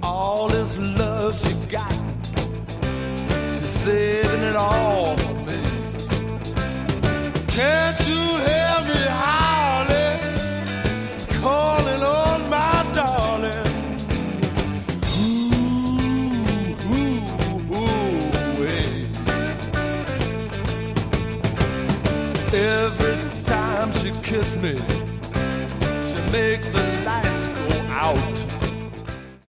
all this love she got. She's saving it all for me. Can't you hear me howling, calling on my darling? Ooh, ooh, ooh, hey. Every time she kisses me, she make the lights go out.